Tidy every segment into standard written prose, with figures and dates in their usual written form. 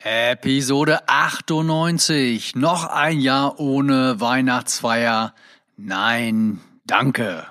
Episode 98. Noch ein Jahr ohne Weihnachtsfeier. Nein, danke.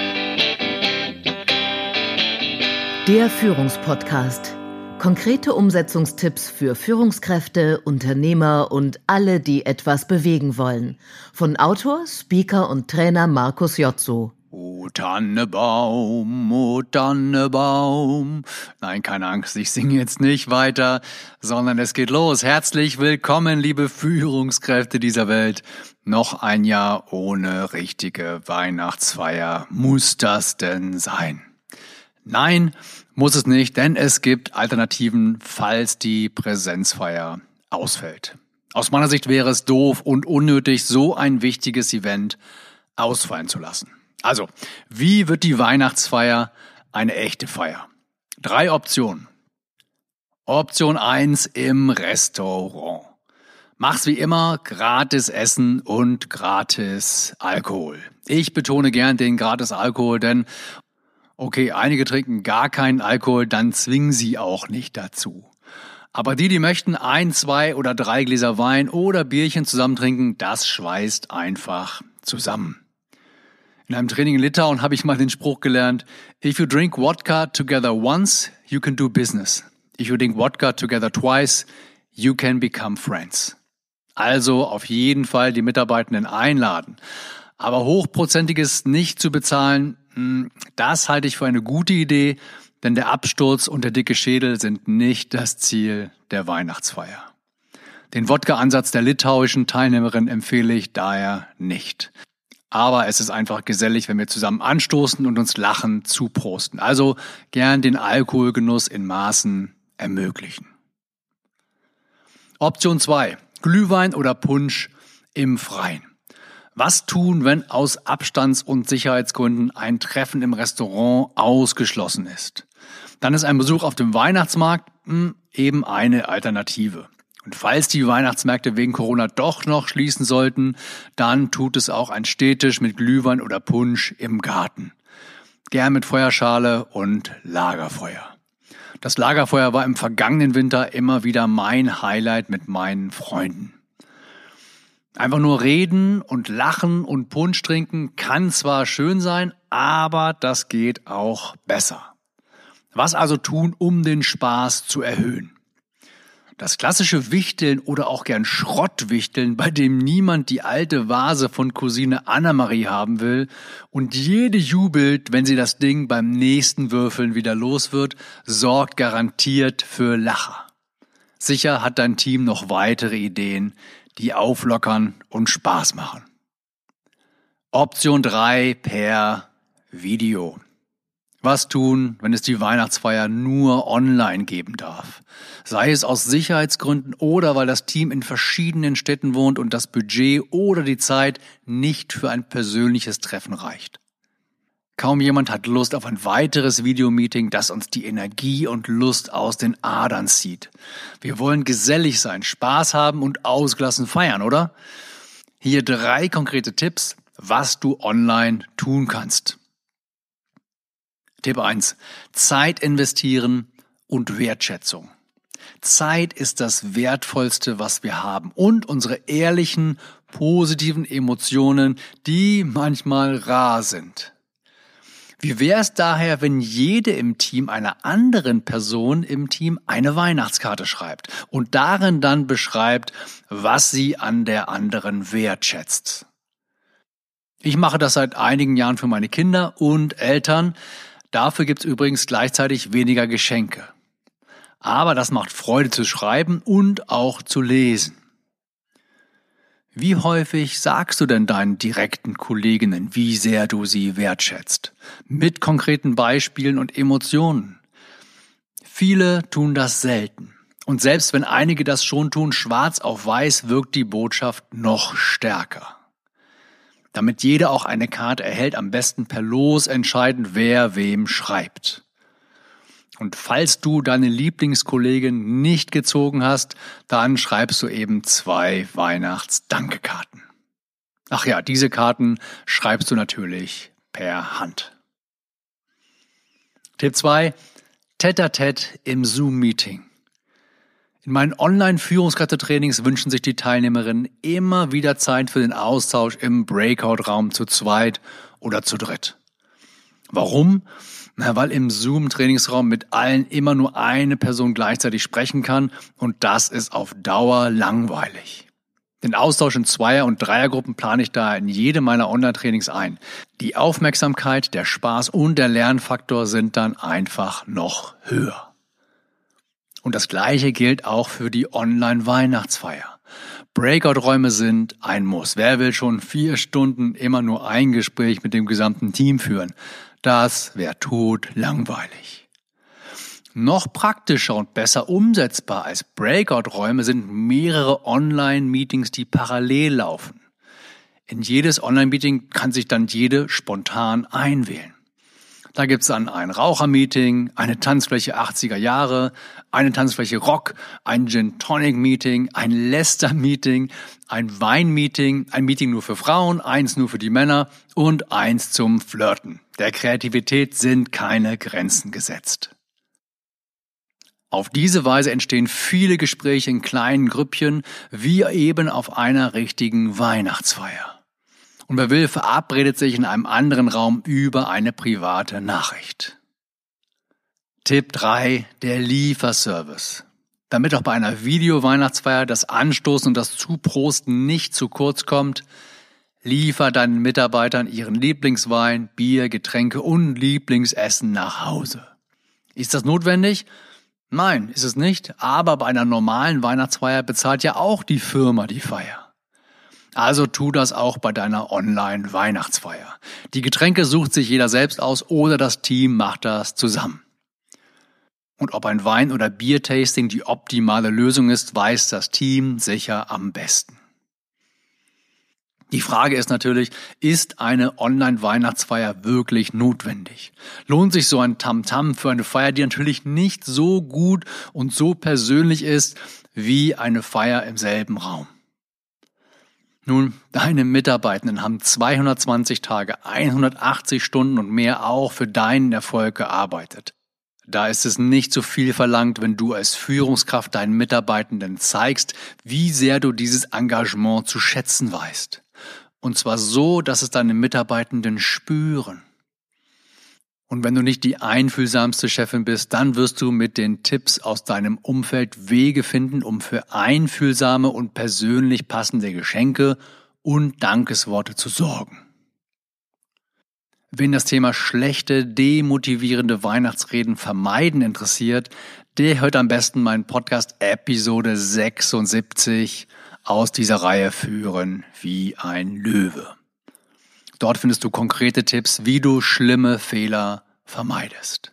Der Führungspodcast. Konkrete Umsetzungstipps für Führungskräfte, Unternehmer und alle, die etwas bewegen wollen. Von Autor, Speaker und Trainer Markus Jotzo. O Tannebaum, o Tannebaum. Nein, keine Angst, ich singe jetzt nicht weiter, sondern es geht los. Herzlich willkommen, liebe Führungskräfte dieser Welt. Noch ein Jahr ohne richtige Weihnachtsfeier. Muss das denn sein? Nein, muss es nicht, denn es gibt Alternativen, falls die Präsenzfeier ausfällt. Aus meiner Sicht wäre es doof und unnötig, so ein wichtiges Event ausfallen zu lassen. Also, wie wird die Weihnachtsfeier eine echte Feier? 3 Optionen. Option 1 im Restaurant. Mach's wie immer, gratis Essen und gratis Alkohol. Ich betone gern den gratis Alkohol, denn okay, einige trinken gar keinen Alkohol, dann zwingen sie auch nicht dazu. Aber die möchten 1, 2 oder 3 Gläser Wein oder Bierchen zusammen trinken, das schweißt einfach zusammen. In einem Training in Litauen habe ich mal den Spruch gelernt: If you drink vodka together once, you can do business. If you drink vodka together twice, you can become friends. Also auf jeden Fall die Mitarbeitenden einladen. Aber Hochprozentiges nicht zu bezahlen, das halte ich für eine gute Idee, denn der Absturz und der dicke Schädel sind nicht das Ziel der Weihnachtsfeier. Den Wodka-Ansatz der litauischen Teilnehmerin empfehle ich daher nicht. Aber es ist einfach gesellig, wenn wir zusammen anstoßen und uns lachend zuprosten. Also gern den Alkoholgenuss in Maßen ermöglichen. Option 2. Glühwein oder Punsch im Freien. Was tun, wenn aus Abstands- und Sicherheitsgründen ein Treffen im Restaurant ausgeschlossen ist? Dann ist ein Besuch auf dem Weihnachtsmarkt eben eine Alternative. Und falls die Weihnachtsmärkte wegen Corona doch noch schließen sollten, dann tut es auch ein Städtisch mit Glühwein oder Punsch im Garten. Gern mit Feuerschale und Lagerfeuer. Das Lagerfeuer war im vergangenen Winter immer wieder mein Highlight mit meinen Freunden. Einfach nur reden und lachen und Punsch trinken kann zwar schön sein, aber das geht auch besser. Was also tun, um den Spaß zu erhöhen? Das klassische Wichteln oder auch gern Schrottwichteln, bei dem niemand die alte Vase von Cousine Annemarie haben will und jede jubelt, wenn sie das Ding beim nächsten Würfeln wieder los wird, sorgt garantiert für Lacher. Sicher hat dein Team noch weitere Ideen, die auflockern und Spaß machen. Option 3 per Video. Was tun, wenn es die Weihnachtsfeier nur online geben darf? Sei es aus Sicherheitsgründen oder weil das Team in verschiedenen Städten wohnt und das Budget oder die Zeit nicht für ein persönliches Treffen reicht. Kaum jemand hat Lust auf ein weiteres Videomeeting, das uns die Energie und Lust aus den Adern zieht. Wir wollen gesellig sein, Spaß haben und ausgelassen feiern, oder? Hier 3 konkrete Tipps, was du online tun kannst. Tipp 1. Zeit investieren und Wertschätzung. Zeit ist das Wertvollste, was wir haben. Und unsere ehrlichen, positiven Emotionen, die manchmal rar sind. Wie wäre es daher, wenn jede im Team einer anderen Person im Team eine Weihnachtskarte schreibt und darin dann beschreibt, was sie an der anderen wertschätzt? Ich mache das seit einigen Jahren für meine Kinder und Eltern. Dafür gibt's übrigens gleichzeitig weniger Geschenke. Aber das macht Freude zu schreiben und auch zu lesen. Wie häufig sagst du denn deinen direkten Kolleginnen, wie sehr du sie wertschätzt? Mit konkreten Beispielen und Emotionen. Viele tun das selten. Und selbst wenn einige das schon tun, schwarz auf weiß wirkt die Botschaft noch stärker. Damit jeder auch eine Karte erhält, am besten per Los entscheiden, wer wem schreibt. Und falls du deine Lieblingskollegin nicht gezogen hast, dann schreibst du eben 2 Weihnachts-Danke-Karten. Ach ja, diese Karten schreibst du natürlich per Hand. Tipp 2. Tête-à-tête im Zoom-Meeting. In meinen Online-Führungskräftetrainings wünschen sich die Teilnehmerinnen immer wieder Zeit für den Austausch im Breakout-Raum zu zweit oder zu dritt. Warum? Weil im Zoom-Trainingsraum mit allen immer nur eine Person gleichzeitig sprechen kann und das ist auf Dauer langweilig. Den Austausch in Zweier- und Dreiergruppen plane ich da in jedem meiner Online-Trainings ein. Die Aufmerksamkeit, der Spaß und der Lernfaktor sind dann einfach noch höher. Und das Gleiche gilt auch für die Online-Weihnachtsfeier. Breakout-Räume sind ein Muss. Wer will schon 4 Stunden immer nur ein Gespräch mit dem gesamten Team führen? Das wäre totlangweilig. Noch praktischer und besser umsetzbar als Breakout-Räume sind mehrere Online-Meetings, die parallel laufen. In jedes Online-Meeting kann sich dann jede spontan einwählen. Da gibt's dann ein Raucher-Meeting, eine Tanzfläche 80er Jahre, eine Tanzfläche Rock, ein Gin-Tonic-Meeting, ein Lester-Meeting, ein Wein-Meeting, ein Meeting nur für Frauen, eins nur für die Männer und eins zum Flirten. Der Kreativität sind keine Grenzen gesetzt. Auf diese Weise entstehen viele Gespräche in kleinen Grüppchen, wie eben auf einer richtigen Weihnachtsfeier. Und wer will, verabredet sich in einem anderen Raum über eine private Nachricht. Tipp 3, der Lieferservice. Damit auch bei einer Video-Weihnachtsfeier das Anstoßen und das Zuprosten nicht zu kurz kommt, liefer deinen Mitarbeitern ihren Lieblingswein, Bier, Getränke und Lieblingsessen nach Hause. Ist das notwendig? Nein, ist es nicht, aber bei einer normalen Weihnachtsfeier bezahlt ja auch die Firma die Feier. Also tu das auch bei deiner Online-Weihnachtsfeier. Die Getränke sucht sich jeder selbst aus oder das Team macht das zusammen. Und ob ein Wein- oder Biertasting die optimale Lösung ist, weiß das Team sicher am besten. Die Frage ist natürlich, ist eine Online-Weihnachtsfeier wirklich notwendig? Lohnt sich so ein Tamtam für eine Feier, die natürlich nicht so gut und so persönlich ist wie eine Feier im selben Raum? Nun, deine Mitarbeitenden haben 220 Tage, 180 Stunden und mehr auch für deinen Erfolg gearbeitet. Da ist es nicht zu viel verlangt, wenn du als Führungskraft deinen Mitarbeitenden zeigst, wie sehr du dieses Engagement zu schätzen weißt. Und zwar so, dass es deine Mitarbeitenden spüren. Und wenn du nicht die einfühlsamste Chefin bist, dann wirst du mit den Tipps aus deinem Umfeld Wege finden, um für einfühlsame und persönlich passende Geschenke und Dankesworte zu sorgen. Wen das Thema schlechte, demotivierende Weihnachtsreden vermeiden interessiert, der hört am besten meinen Podcast Episode 76 aus dieser Reihe Führen wie ein Löwe. Dort findest du konkrete Tipps, wie du schlimme Fehler vermeidest.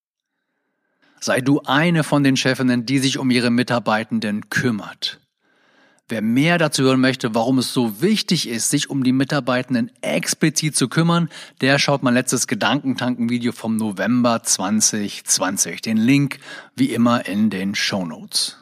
Sei du eine von den Chefinnen, die sich um ihre Mitarbeitenden kümmert. Wer mehr dazu hören möchte, warum es so wichtig ist, sich um die Mitarbeitenden explizit zu kümmern, der schaut mein letztes Gedankentanken-Video vom November 2020. Den Link wie immer in den Shownotes.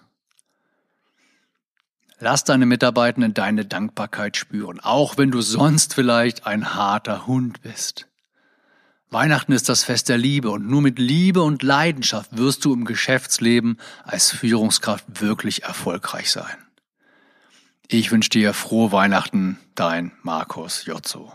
Lass deine Mitarbeitenden deine Dankbarkeit spüren, auch wenn du sonst vielleicht ein harter Hund bist. Weihnachten ist das Fest der Liebe und nur mit Liebe und Leidenschaft wirst du im Geschäftsleben als Führungskraft wirklich erfolgreich sein. Ich wünsche dir frohe Weihnachten, dein Markus Jotzo.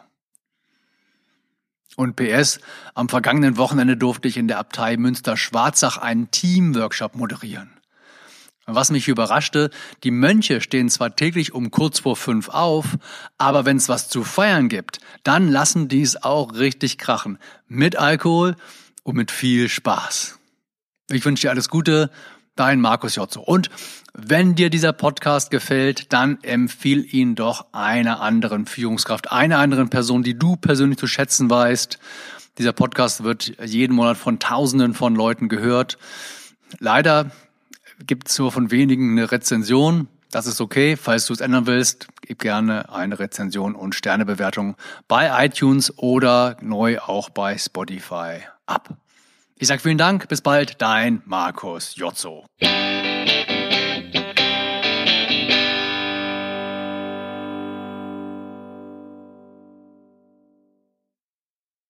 Und PS, am vergangenen Wochenende durfte ich in der Abtei Münster-Schwarzach einen Teamworkshop moderieren. Was mich überraschte, die Mönche stehen zwar täglich um kurz vor 5 auf, aber wenn es was zu feiern gibt, dann lassen die es auch richtig krachen. Mit Alkohol und mit viel Spaß. Ich wünsche dir alles Gute, dein Markus Jotzo. Und wenn dir dieser Podcast gefällt, dann empfiehl ihn doch einer anderen Führungskraft, einer anderen Person, die du persönlich zu schätzen weißt. Dieser Podcast wird jeden Monat von Tausenden von Leuten gehört. Leider gibt es nur von wenigen eine Rezension. Das ist okay. Falls du es ändern willst, gib gerne eine Rezension und Sternebewertung bei iTunes oder neu auch bei Spotify ab. Ich sage vielen Dank. Bis bald. Dein Markus Jotzo.